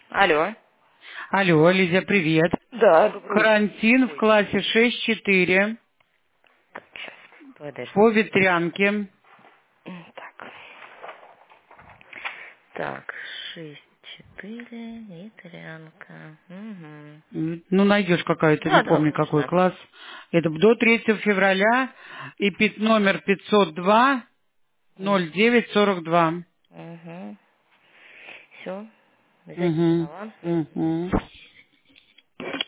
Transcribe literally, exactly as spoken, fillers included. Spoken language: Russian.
Алло. Алло, Лиза, привет. Да, добрый вечер. Карантин в Ой, классе шесть четыре так, сейчас, подожди. по ветрянке. М, Так, так, шесть, четыре, ветрянка. Угу. М, Ну, найдешь какая-то, не Да, да, помню какой конечно. класс. Это до третьего февраля и пи- номер пятьсот два ноль девять сорок два. Угу. Все, Угу, записала. угу.